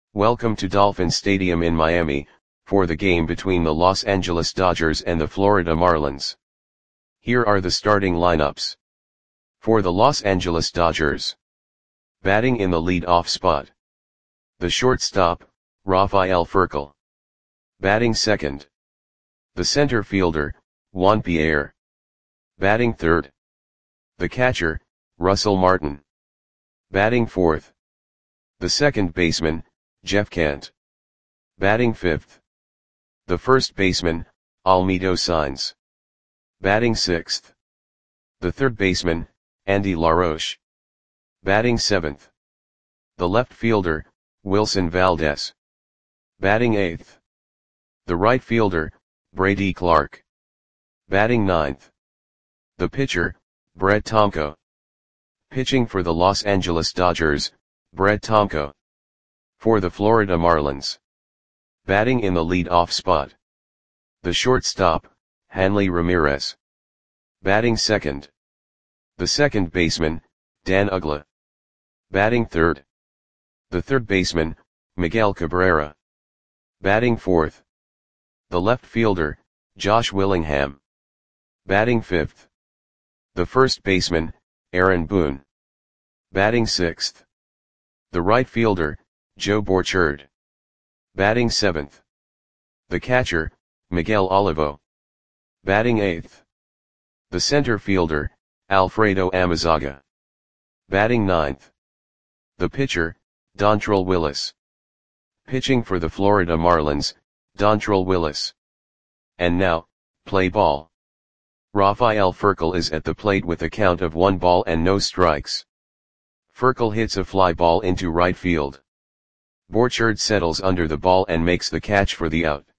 Welcome to Dolphin Stadium in Miami, for the game between the Los Angeles Dodgers and the Florida Marlins. Here are the starting lineups. For the Los Angeles Dodgers. Batting in the lead-off spot. The shortstop, Rafael Furcal. Batting second. The center fielder, Juan Pierre. Batting third. The catcher, Russell Martin. Batting fourth. The second baseman, Jeff Kent. Batting fifth. The first baseman, Almedo Sainz. Batting sixth. The third baseman, Andy LaRoche. Batting seventh. The left fielder, Wilson Valdez. Batting eighth. The right fielder, Brady Clark. Batting ninth. The pitcher, Brett Tomko. Pitching for the Los Angeles Dodgers, Brett Tomko. For the Florida Marlins. Batting in the lead-off spot. The shortstop, Hanley Ramirez. Batting second. The second baseman, Dan Uggla. Batting third. The third baseman, Miguel Cabrera. Batting fourth. The left fielder, Josh Willingham. Batting fifth. The first baseman, Aaron Boone. Batting sixth. The right fielder, Joe Borchard. Batting seventh. The catcher, Miguel Olivo. Batting eighth. The center fielder, Alfredo Amezaga. Batting ninth. The pitcher, Dontrelle Willis. Pitching for the Florida Marlins, Dontrelle Willis. And now, play ball. Rafael Furcal is at the plate with a count of 1 ball and no strikes. Furcal hits a fly ball into right field. Borchard settles under the ball and makes the catch for the out.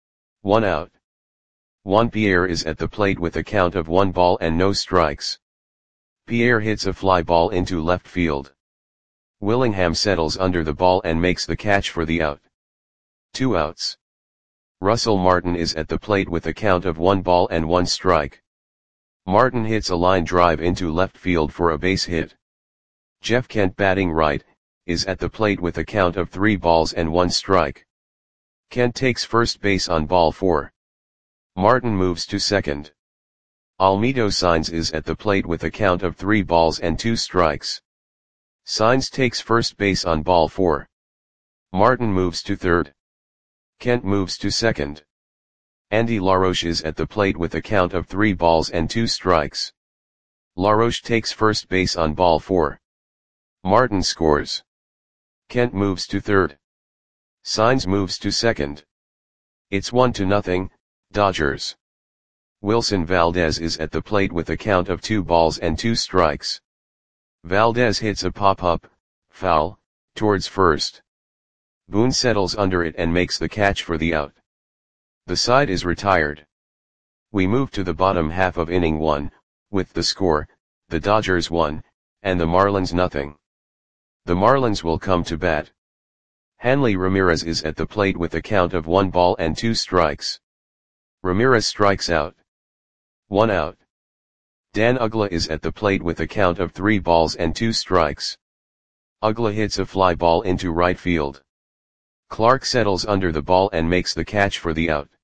1 out. Juan Pierre is at the plate with a count of 1 ball and no strikes. Pierre hits a fly ball into left field. Willingham settles under the ball and makes the catch for the out. 2 outs. Russell Martin is at the plate with a count of 1 ball and 1 strike. Martin hits a line drive into left field for a base hit. Jeff Kent, batting right, is at the plate with a count of 3 balls and 1 strike. Kent takes first base on ball 4. Martin moves to second. Almedo Sainz is at the plate with a count of 3 balls and 2 strikes. Sainz takes first base on ball 4. Martin moves to third. Kent moves to second. Andy LaRoche is at the plate with a count of 3 balls and 2 strikes. LaRoche takes first base on ball 4. Martin scores. Kent moves to third. Sainz moves to second. It's 1-0, Dodgers. Wilson Valdez is at the plate with a count of 2 balls and 2 strikes. Valdez hits a pop-up, foul, towards first. Boone settles under it and makes the catch for the out. The side is retired. We move to the bottom half of inning 1, with the score, the Dodgers 1, and the Marlins 0. The Marlins will come to bat. Hanley Ramirez is at the plate with a count of 1 ball and 2 strikes. Ramirez strikes out. 1 out. Dan Uggla is at the plate with a count of 3 balls and 2 strikes. Uggla hits a fly ball into right field. Clark settles under the ball and makes the catch for the out.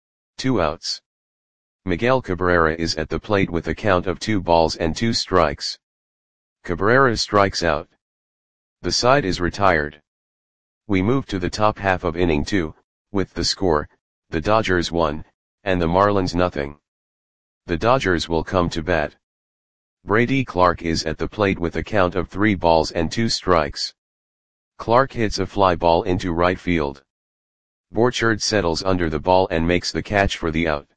2 outs. Miguel Cabrera is at the plate with a count of 2 balls and 2 strikes. Cabrera strikes out. The side is retired. We move to the top half of inning 2, with the score, the Dodgers 1, and the Marlins 0. The Dodgers will come to bat. Brady Clark is at the plate with a count of 3 balls and 2 strikes. Clark hits a fly ball into right field. Borchard settles under the ball and makes the catch for the out.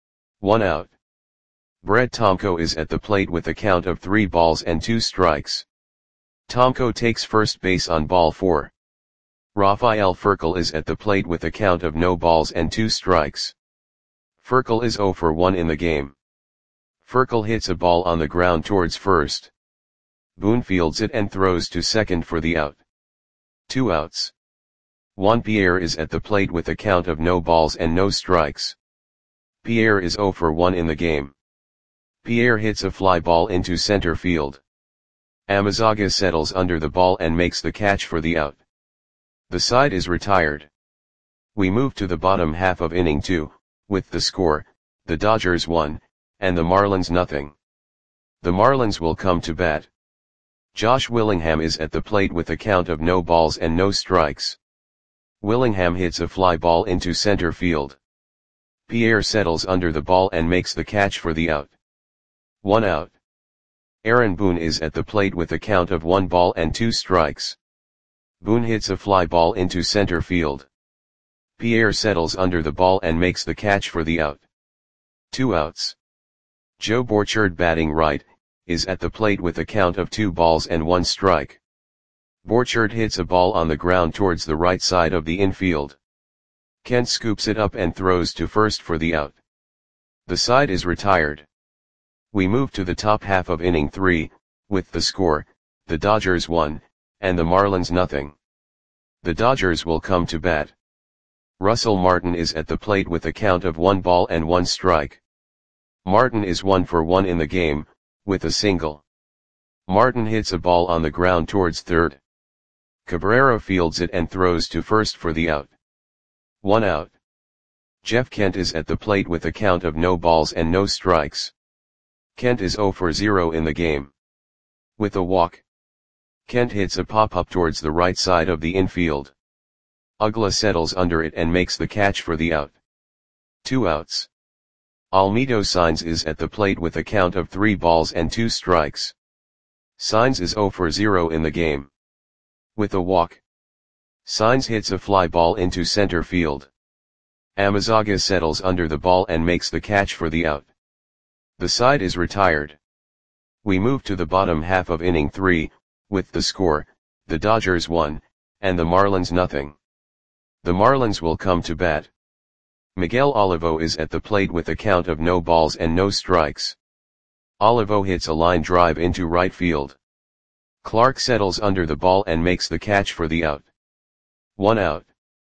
1 out. Brett Tomko is at the plate with a count of 3 balls and 2 strikes. Tomko takes first base on ball 4. Rafael Furcal is at the plate with a count of no balls and 2 strikes. Furcal is 0 for 1 in the game. Furcal hits a ball on the ground towards first. Boone fields it and throws to second for the out. 2 outs. Juan Pierre is at the plate with a count of no balls and no strikes. Pierre is 0 for 1 in the game. Pierre hits a fly ball into center field. Amezaga settles under the ball and makes the catch for the out. The side is retired. We move to the bottom half of inning 2, with the score, the Dodgers 1, and the Marlins nothing. The Marlins will come to bat. Josh Willingham is at the plate with a count of no balls and no strikes. Willingham hits a fly ball into center field. Pierre settles under the ball and makes the catch for the out. 1 out. Aaron Boone is at the plate with a count of 1 ball and 2 strikes. Boone hits a fly ball into center field. Pierre settles under the ball and makes the catch for the out. 2 outs. Joe Borchard, batting right, is at the plate with a count of 2 balls and 1 strike. Borchard hits a ball on the ground towards the right side of the infield. Kent scoops it up and throws to first for the out. The side is retired. We move to the top half of inning 3, with the score, the Dodgers 1, and the Marlins nothing. The Dodgers will come to bat. Russell Martin is at the plate with a count of 1 ball and 1 strike. Martin is 1 for 1 in the game, with a single. Martin hits a ball on the ground towards third. Cabrera fields it and throws to first for the out. 1 out. Jeff Kent is at the plate with a count of no balls and no strikes. Kent is 0 for 0 in the game. With a walk. Kent hits a pop-up towards the right side of the infield. Uggla settles under it and makes the catch for the out. 2 outs. Almedo Saenz is at the plate with a count of 3 balls and 2 strikes. Saenz is 0 for 0 in the game. With a walk. Saenz hits a fly ball into center field. Amezaga settles under the ball and makes the catch for the out. The side is retired. We move to the bottom half of inning 3, with the score, the Dodgers 1, and the Marlins nothing. The Marlins will come to bat. Miguel Olivo is at the plate with a count of no balls and no strikes. Olivo hits a line drive into right field. Clark settles under the ball and makes the catch for the out. 1 out.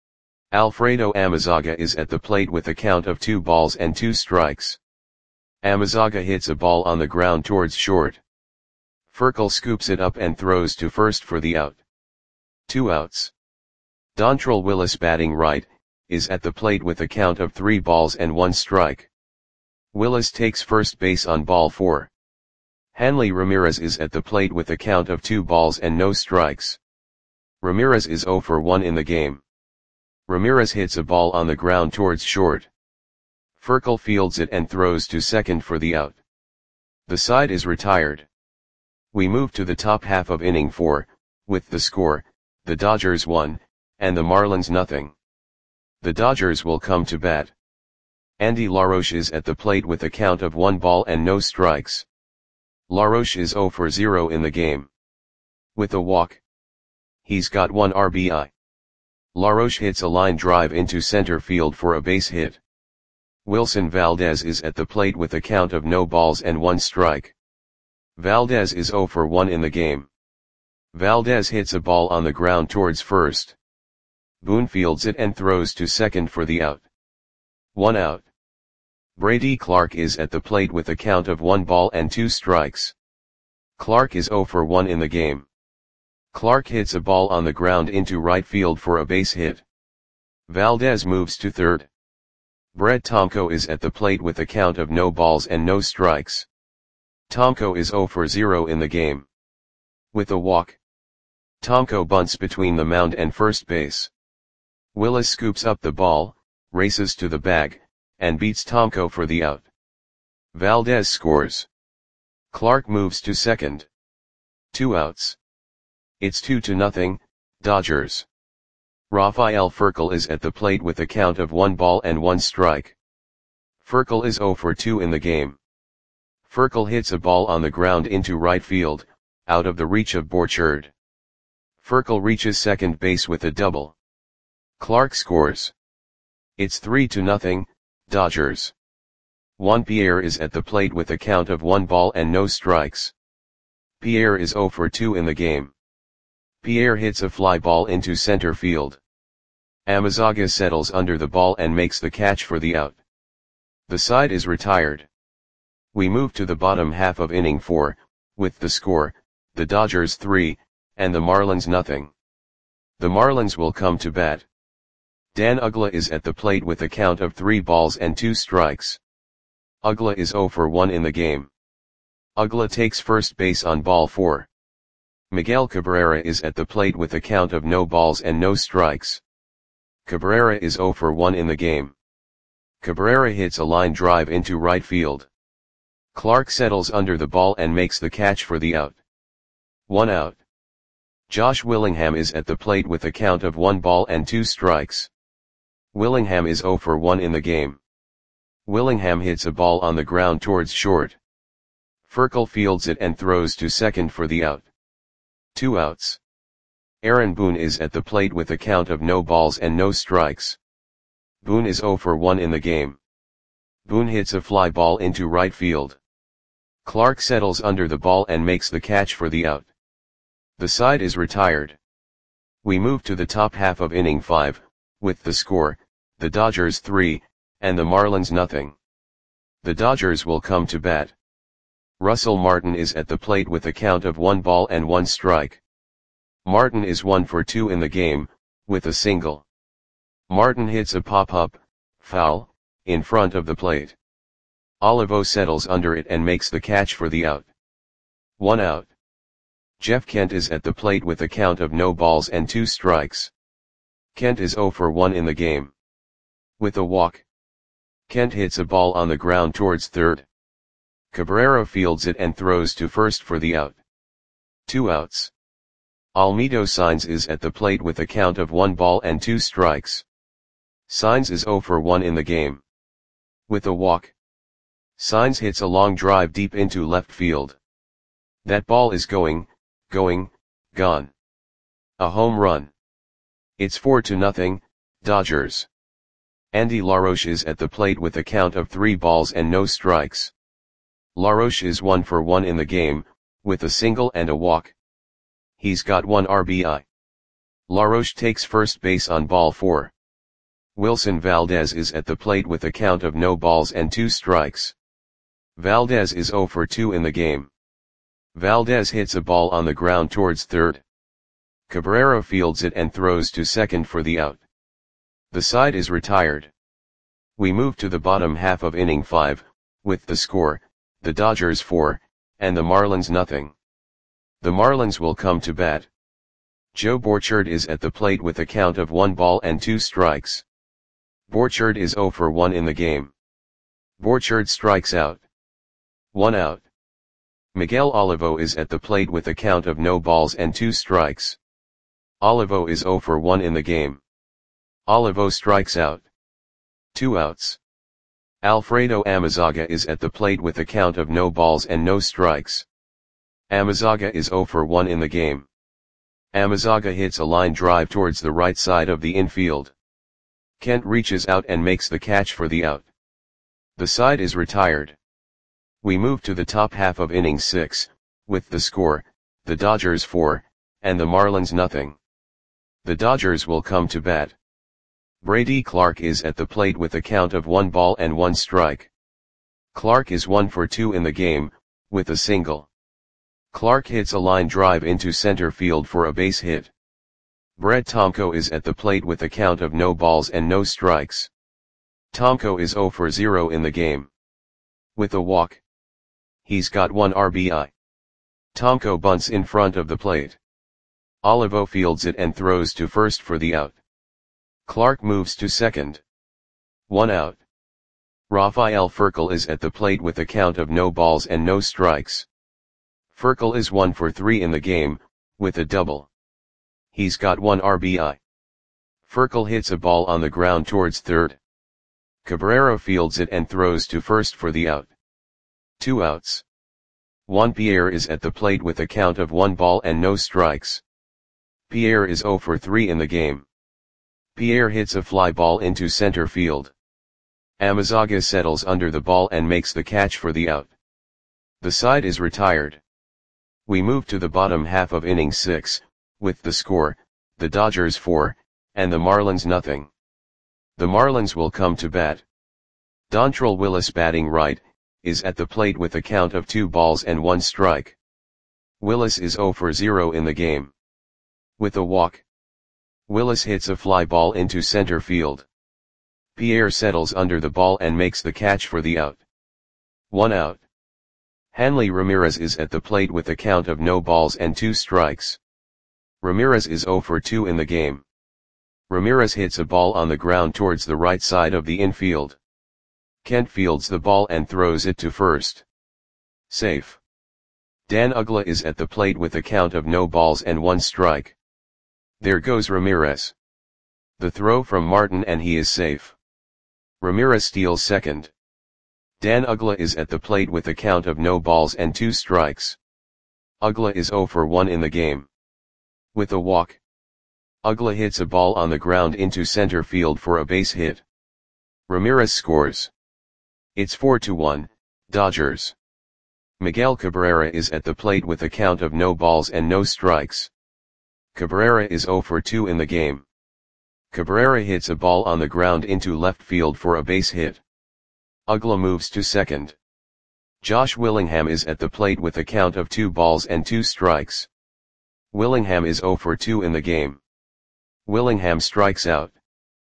Alfredo Amezaga is at the plate with a count of 2 balls and 2 strikes. Amezaga hits a ball on the ground towards short. Furcal scoops it up and throws to first for the out. 2 outs. Dontrelle Willis, batting right, is at the plate with a count of 3 balls and 1 strike. Willis takes first base on ball 4. Hanley Ramirez is at the plate with a count of 2 balls and no strikes. Ramirez is 0 for 1 in the game. Ramirez hits a ball on the ground towards short. Furcal fields it and throws to second for the out. The side is retired. We move to the top half of inning 4, with the score, the Dodgers 1, and the Marlins nothing. The Dodgers will come to bat. Andy LaRoche is at the plate with a count of 1 ball and no strikes. LaRoche is 0 for 0 in the game. With a walk. He's got 1 RBI. LaRoche hits a line drive into center field for a base hit. Wilson Valdez is at the plate with a count of no balls and 1 strike. Valdez is 0 for 1 in the game. Valdez hits a ball on the ground towards first. Boone fields it and throws to second for the out. 1 out. Brady Clark is at the plate with a count of 1 ball and 2 strikes. Clark is 0 for 1 in the game. Clark hits a ball on the ground into right field for a base hit. Valdez moves to third. Brett Tomko is at the plate with a count of no balls and no strikes. Tomko is 0 for 0 in the game. With a walk. Tomko bunts between the mound and first base. Willis scoops up the ball, races to the bag, and beats Tomko for the out. Valdez scores. Clark moves to second. 2 outs. It's 2-0, Dodgers. Rafael Furcal is at the plate with a count of 1 ball and 1 strike. Furcal is 0 for 2 in the game. Furcal hits a ball on the ground into right field, out of the reach of Borchard. Furcal reaches second base with a double. Clark scores. It's 3-0, Dodgers. Juan Pierre is at the plate with a count of 1 ball and no strikes. Pierre is 0 for 2 in the game. Pierre hits a fly ball into center field. Amezaga settles under the ball and makes the catch for the out. The side is retired. We move to the bottom half of inning 4, with the score, the Dodgers 3, and the Marlins nothing. The Marlins will come to bat. Dan Uggla is at the plate with a count of 3 balls and 2 strikes. Uggla is 0 for 1 in the game. Uggla takes first base on ball 4. Miguel Cabrera is at the plate with a count of no balls and no strikes. Cabrera is 0 for 1 in the game. Cabrera hits a line drive into right field. Clark settles under the ball and makes the catch for the out. 1 out. Josh Willingham is at the plate with a count of 1 ball and 2 strikes. Willingham is 0 for 1 in the game. Willingham hits a ball on the ground towards short. Furcal fields it and throws to second for the out. 2 outs. Aaron Boone is at the plate with a count of no balls and no strikes. Boone is 0 for 1 in the game. Boone hits a fly ball into right field. Clark settles under the ball and makes the catch for the out. The side is retired. We move to the top half of inning 5, with the score, the Dodgers 3, and the Marlins nothing. The Dodgers will come to bat. Russell Martin is at the plate with a count of 1 ball and 1 strike. Martin is 1 for 2 in the game, with a single. Martin hits a pop-up, foul, in front of the plate. Olivo settles under it and makes the catch for the out. 1 out. Jeff Kent is at the plate with a count of no balls and 2 strikes. Kent is 0 for 1 in the game. With a walk. Kent hits a ball on the ground towards third. Cabrera fields it and throws to first for the out. 2 outs. Almedo Saenz is at the plate with a count of 1 ball and 2 strikes. Saenz is 0 for 1 in the game. With a walk. Saenz hits a long drive deep into left field. That ball is gone. A home run. It's 4-0, Dodgers. Andy LaRoche is at the plate with a count of 3 balls and no strikes. LaRoche is 1 for 1 in the game, with a single and a walk. He's got 1 RBI. LaRoche takes first base on ball 4. Wilson Valdez is at the plate with a count of no balls and 2 strikes. Valdez is 0 for 2 in the game. Valdez hits a ball on the ground towards third. Cabrera fields it and throws to second for the out. The side is retired. We move to the bottom half of inning 5, with the score, the Dodgers 4, and the Marlins nothing. The Marlins will come to bat. Joe Borchard is at the plate with a count of 1 ball and 2 strikes. Borchard is 0 for 1 in the game. Borchard strikes out. 1 out. Miguel Olivo is at the plate with a count of no balls and 2 strikes. Olivo is 0 for 1 in the game. Olivo strikes out. 2 outs. Alfredo Amezaga is at the plate with a count of no balls and no strikes. Amezaga is 0 for 1 in the game. Amezaga hits a line drive towards the right side of the infield. Kent reaches out and makes the catch for the out. The side is retired. We move to the top half of inning 6, with the score, the Dodgers 4, and the Marlins nothing. The Dodgers will come to bat. Brady Clark is at the plate with a count of 1 ball and 1 strike. Clark is 1 for 2 in the game, with a single. Clark hits a line drive into center field for a base hit. Brett Tomko is at the plate with a count of no balls and no strikes. Tomko is 0 for 0 in the game. With a walk. He's got 1 RBI. Tomko bunts in front of the plate. Olivo fields it and throws to first for the out. Clark moves to second. 1 out. Rafael Furcal is at the plate with a count of no balls and no strikes. Furcal is 1 for 3 in the game, with a double. He's got 1 RBI. Furcal hits a ball on the ground towards third. Cabrera fields it and throws to first for the out. 2 outs. Juan Pierre is at the plate with a count of 1 ball and no strikes. Pierre is 0 for 3 in the game. Pierre hits a fly ball into center field. Amezaga settles under the ball and makes the catch for the out. The side is retired. We move to the bottom half of inning 6, with the score, the Dodgers 4, and the Marlins nothing. The Marlins will come to bat. Dontrelle Willis batting right, is at the plate with a count of 2 balls and 1 strike. Willis is 0 for 0 in the game. With a walk. Willis hits a fly ball into center field. Pierre settles under the ball and makes the catch for the out. 1 out. Hanley Ramirez is at the plate with a count of no balls and 2 strikes. Ramirez is 0 for 2 in the game. Ramirez hits a ball on the ground towards the right side of the infield. Kent fields the ball and throws it to first. Safe. Dan Uggla is at the plate with a count of no balls and 1 strike. There goes Ramirez. The throw from Martin and he is safe. Ramirez steals second. Dan Uggla is at the plate with a count of no balls and 2 strikes. Uggla is 0 for 1 in the game. With a walk, Uggla hits a ball on the ground into center field for a base hit. Ramirez scores. It's 4-1, Dodgers. Miguel Cabrera is at the plate with a count of no balls and no strikes. Cabrera is 0 for 2 in the game. Cabrera hits a ball on the ground into left field for a base hit. Uggla moves to second. Josh Willingham is at the plate with a count of 2 balls and 2 strikes. Willingham is 0 for 2 in the game. Willingham strikes out.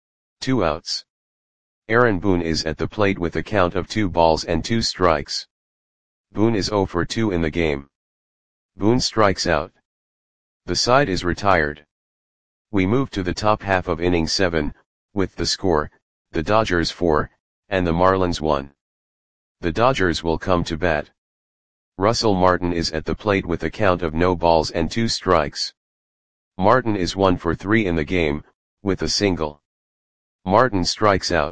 2 outs. Aaron Boone is at the plate with a count of 2 balls and 2 strikes. Boone is 0 for 2 in the game. Boone strikes out. The side is retired. We move to the top half of inning 7, with the score, the Dodgers 4, and the Marlins 1. The Dodgers will come to bat. Russell Martin is at the plate with a count of no balls and 2 strikes. Martin is 1 for 3 in the game, with a single. Martin strikes out.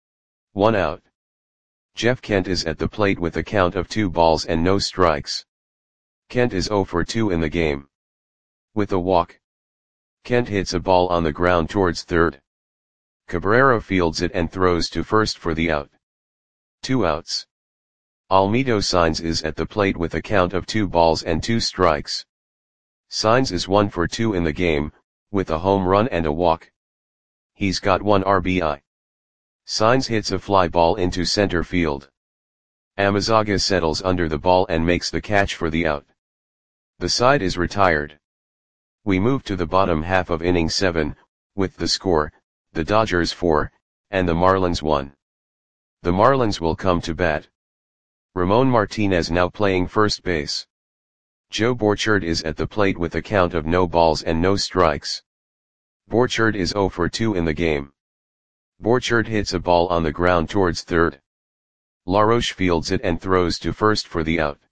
1 out. Jeff Kent is at the plate with a count of 2 balls and no strikes. Kent is 0 for 2 in the game. With a walk, Kent hits a ball on the ground towards third. Cabrera fields it and throws to first for the out. 2 outs. Almedo Saenz is at the plate with a count of 2 balls and 2 strikes. Saenz is 1 for 2 in the game, with a home run and a walk. He's got 1 RBI. Saenz hits a fly ball into center field. Amezaga settles under the ball and makes the catch for the out. The side is retired. We move to the bottom half of inning 7, with the score, the Dodgers 4, and the Marlins 1. The Marlins will come to bat. Ramon Martinez now playing first base. Joe Borchard is at the plate with a count of no balls and no strikes. Borchard is 0 for 2 in the game. Borchard hits a ball on the ground towards third. LaRoche fields it and throws to first for the out.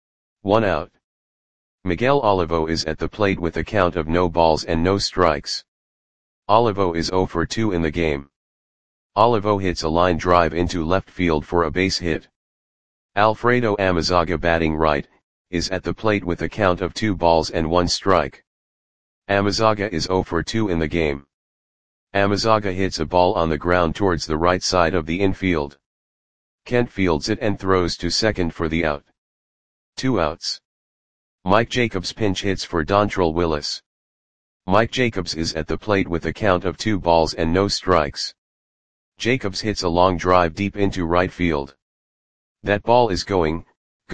1 out. Miguel Olivo is at the plate with a count of no balls and no strikes. Olivo is 0 for 2 in the game. Olivo hits a line drive into left field for a base hit. Alfredo Amezaga batting right, is at the plate with a count of 2 balls and 1 strike. Amezaga is 0 for 2 in the game. Amezaga hits a ball on the ground towards the right side of the infield. Kent fields it and throws to second for the out. 2 outs. Mike Jacobs pinch hits for Dontrelle Willis. Mike Jacobs is at the plate with a count of 2 balls and no strikes. Jacobs hits a long drive deep into right field. That ball is gone.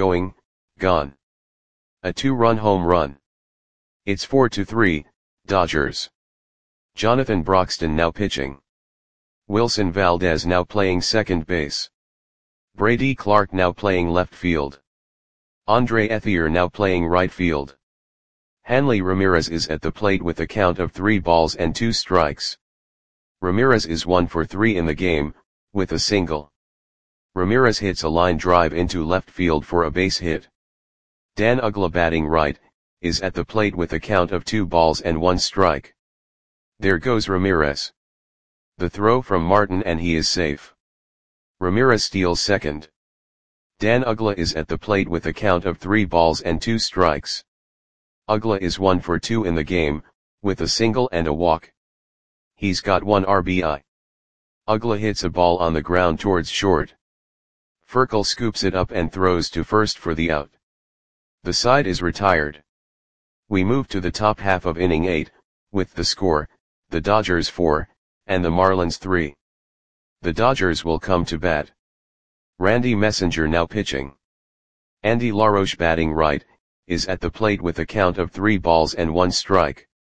A 2-run home run. It's 4-3, Dodgers. Jonathan Broxton now pitching. Wilson Valdez now playing second base. Brady Clark now playing left field. Andre Ethier now playing right field. Hanley Ramirez is at the plate with a count of 3 balls and 2 strikes. Ramirez is 1 for 3 in the game, with a single. Ramirez hits a line drive into left field for a base hit. Dan Uggla batting right, is at the plate with a count of 2 balls and 1 strike. There goes Ramirez. The throw from Martin and he is safe. Ramirez steals second. Dan Uggla is at the plate with a count of 3 balls and 2 strikes. Uggla is 1 for 2 in the game, with a single and a walk. He's got 1 RBI. Uggla hits a ball on the ground towards short. Furkel scoops it up and throws to first for the out. The side is retired. We move to the top half of inning 8, with the score, the Dodgers 4, and the Marlins 3. The Dodgers will come to bat. Randy Messenger now pitching. Andy LaRoche batting right, is at the plate with a count of 3 balls and 1 strike.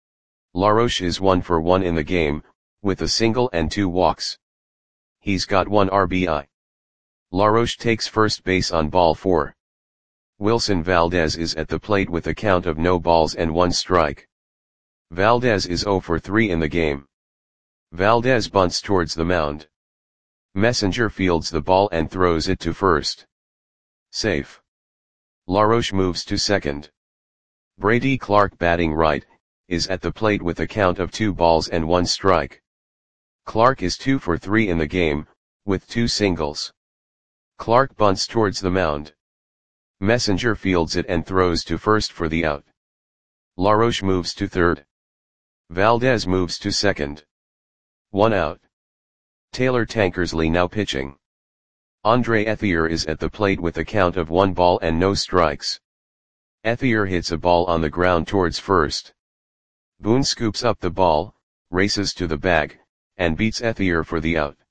LaRoche is 1 for 1 in the game, with a single and 2 walks. He's got 1 RBI. LaRoche takes first base on ball 4. Wilson Valdez is at the plate with a count of no balls and 1 strike. Valdez is 0 for 3 in the game. Valdez bunts towards the mound. Messenger fields the ball and throws it to first. Safe. LaRoche moves to second. Brady Clark, batting right, is at the plate with a count of 2 balls and 1 strike. Clark is 2 for 3 in the game, with 2 singles. Clark bunts towards the mound. Messenger fields it and throws to first for the out. LaRoche moves to third. Valdez moves to second. 1 out. Taylor Tankersley now pitching. Andre Ethier is at the plate with a count of 1 ball and no strikes. Ethier hits a ball on the ground towards first. Boone scoops up the ball, races to the bag, and beats Ethier for the out.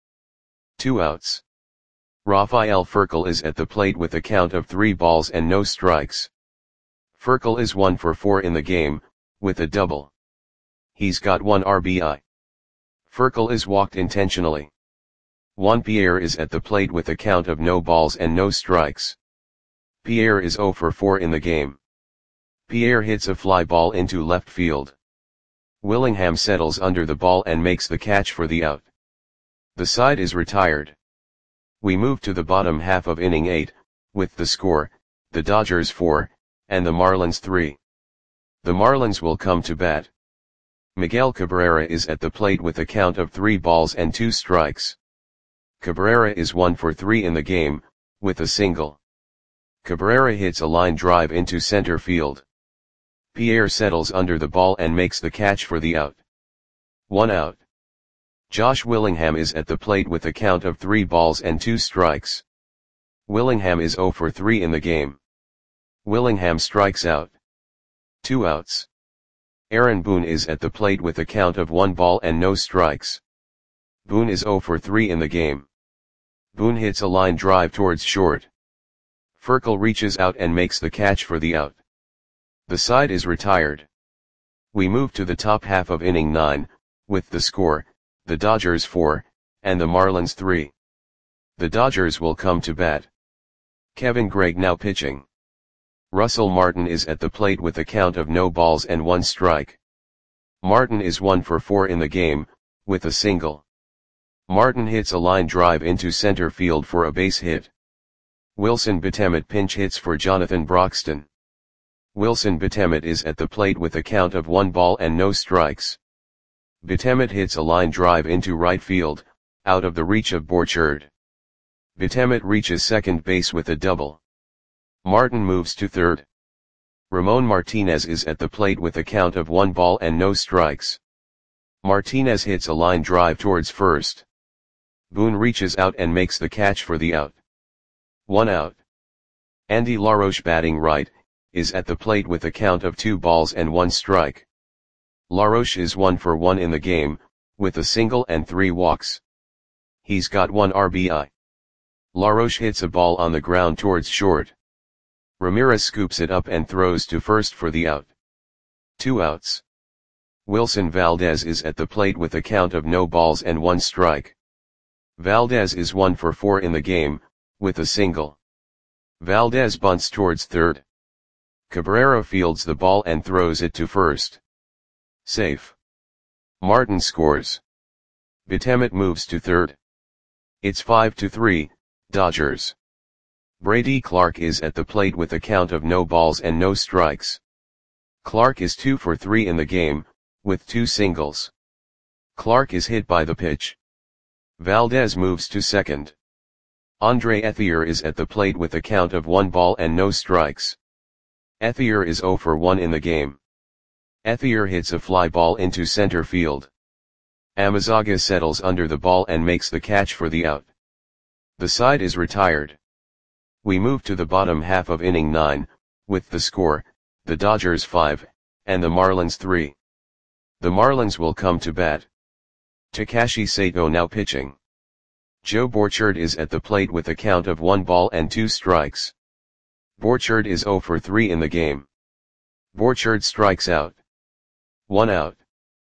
2 outs. Rafael Furcal is at the plate with a count of 3 balls and no strikes. Furcal is 1 for 4 in the game, with a double. He's got 1 RBI. Furcal is walked intentionally. Juan Pierre is at the plate with a count of no balls and no strikes. Pierre is 0 for 4 in the game. Pierre hits a fly ball into left field. Willingham settles under the ball and makes the catch for the out. The side is retired. We move to the bottom half of inning 8, with the score, the Dodgers 4, and the Marlins 3. The Marlins will come to bat. Miguel Cabrera is at the plate with a count of 3 balls and 2 strikes. Cabrera is 1 for 3 in the game, with a single. Cabrera hits a line drive into center field. Pierre settles under the ball and makes the catch for the out. 1 out. Josh Willingham is at the plate with a count of 3 balls and 2 strikes. Willingham is 0 for 3 in the game. Willingham strikes out. 2 outs. Aaron Boone is at the plate with a count of 1 ball and no strikes. Boone is 0 for 3 in the game. Boone hits a line drive towards short. Furcal reaches out and makes the catch for the out. The side is retired. We move to the top half of inning 9, with the score, the Dodgers 4, and the Marlins 3. The Dodgers will come to bat. Kevin Gregg now pitching. Russell Martin is at the plate with a count of no balls and 1 strike. Martin is 1 for 4 in the game, with a single. Martin hits a line drive into center field for a base hit. Wilson Betemet pinch hits for Jonathan Broxton. Wilson Betemet is at the plate with a count of 1 ball and no strikes. Betemet hits a line drive into right field, out of the reach of Borchard. Betemet reaches second base with a double. Martin moves to third. Ramon Martinez is at the plate with a count of 1 ball and no strikes. Martinez hits a line drive towards first. Boone reaches out and makes the catch for the out. 1 out. Andy LaRoche, batting right, is at the plate with a count of 2 balls and 1 strike. LaRoche is 1 for 1 in the game, with a single and 3 walks. He's got 1 RBI. LaRoche hits a ball on the ground towards short. Ramirez scoops it up and throws to first for the out. 2 outs. Wilson Valdez is at the plate with a count of no balls and 1 strike. Valdez is 1 for 4 in the game, with a single. Valdez bunts towards third. Cabrera fields the ball and throws it to first. Safe. Martin scores. Betemet moves to third. It's 5-3, Dodgers. Brady Clark is at the plate with a count of no balls and no strikes. Clark is 2 for 3 in the game, with 2 singles. Clark is hit by the pitch. Valdez moves to second. Andre Ethier is at the plate with a count of 1 ball and no strikes. Ethier is 0 for 1 in the game. Ethier hits a fly ball into center field. Amazaga settles under the ball and makes the catch for the out. The side is retired. We move to the bottom half of inning 9, with the score, the Dodgers 5, and the Marlins 3. The Marlins will come to bat. Takashi Sato now pitching. Joe Borchard is at the plate with a count of 1 ball and 2 strikes. Borchard is 0 for 3 in the game. Borchard strikes out. 1 out.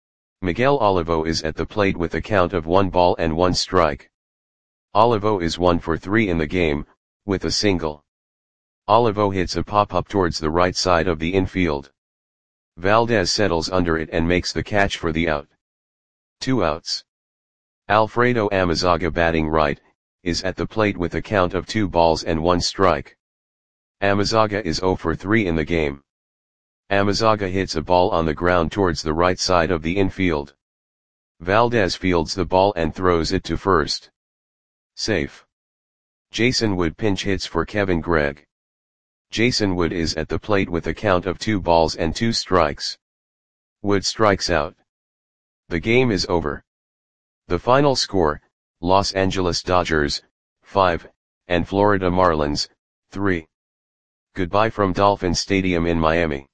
Miguel Olivo is at the plate with a count of 1 ball and 1 strike. Olivo is 1 for 3 in the game, with a single. Olivo hits a pop-up towards the right side of the infield. Valdez settles under it and makes the catch for the out. 2 outs. Alfredo Amezaga, batting right, is at the plate with a count of 2 balls and 1 strike. Amezaga is 0 for 3 in the game. Amezaga hits a ball on the ground towards the right side of the infield. Valdez fields the ball and throws it to first. Safe. Jason Wood pinch hits for Kevin Gregg. Jason Wood is at the plate with a count of 2 balls and 2 strikes. Wood strikes out. The game is over. The final score, Los Angeles Dodgers, 5, and Florida Marlins, 3. Goodbye from Dolphin Stadium in Miami.